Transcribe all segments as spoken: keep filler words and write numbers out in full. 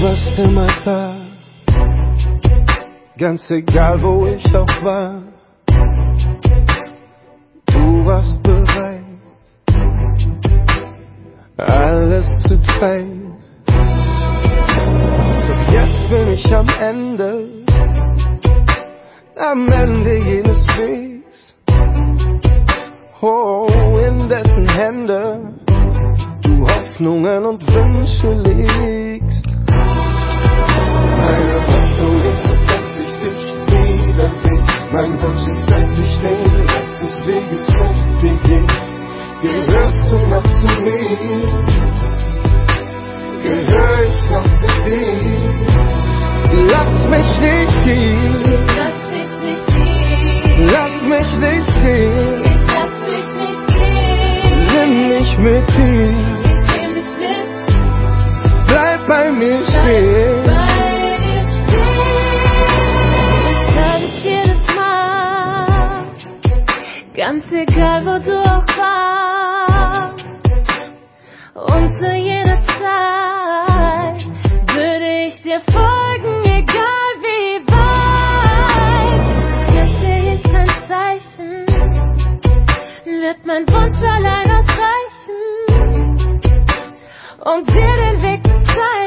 warst immer da, ganz egal wo ich auch war. Du warst bereit, alles zu teilen. Doch jetzt bin ich am Ende, am Ende jenes Wegs. Oh, in dessen Hände du Hoffnungen und Wünsche legst. Meine Hoffnung ist, dass ich dich wiedersehe. Mein Wunsch ist, dass ich den Rest des Weges mit dir gehe. Gehörst du noch zu mir? Gehör ich noch zu dir? Lass mich nicht gehen. Lass mich nicht gehen. Lass mich nicht gehen. Ich lass mich nicht gehen. Nimm mich mit dir. Ich nehm dich mit. Bleib bei mir stehen. Bei dir stehen. Ich sag es jedes Mal, ganz egal wo du auch warst. Und zu jeder Zeit würde ich dir folgen, egal wie weit. Jetzt sehe ich kein Zeichen, wird mein Wunsch allein ausreichen, um dir den Weg zu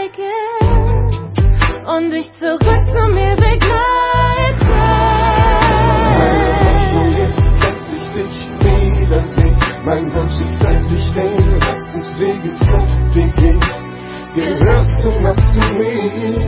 zeigen und dich zurück zu mir begleiten. Meine Hoffnung ist, dass ich dich wiedersehe. Mein Wunsch ist, dass ich den Rest des Weges mit dir gehe. Gehörst du noch zu mir?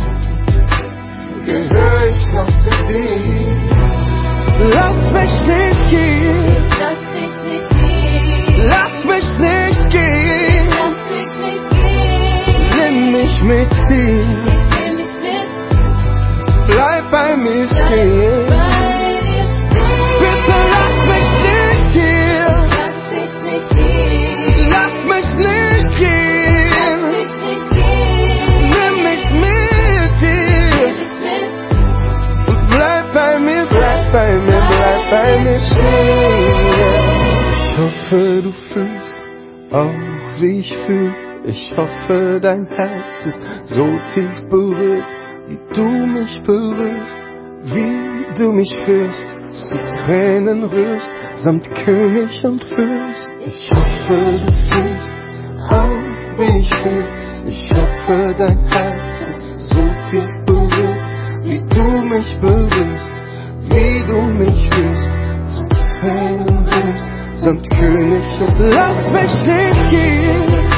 Gehör ich noch zu dir? Lass mich nicht gehen. Lass dich nicht gehen. Lass mich nicht gehen. Lass dich nicht gehen. Nimm mich mit dir. Ich nehm dich mit. Bleib bei mir stehen. Bei dir stehen. Bitte lass mich nicht gehen. Lass dich nicht gehen. Lass mich nicht gehen. Lass dich nicht gehen. Nimm mich mit dir. Nehm dich mit. Und bleib bei mir, bleib bei mir, bleib bei mir stehen. Ich hoffe, du fühlst auch wie ich fühl. Ich hoffe, dein Herz ist so tief berührt, wie du mich berührst, wie du mich führst, zu Tränen rührst, samt König und Fürst. Ich hoffe, du fühlst auch wie ich fühl. Ich hoffe, dein Herz ist so tief berührt, wie du mich berührst, wie du mich fühlst, zu Tränen rührst, samt König und lass mich nicht gehen.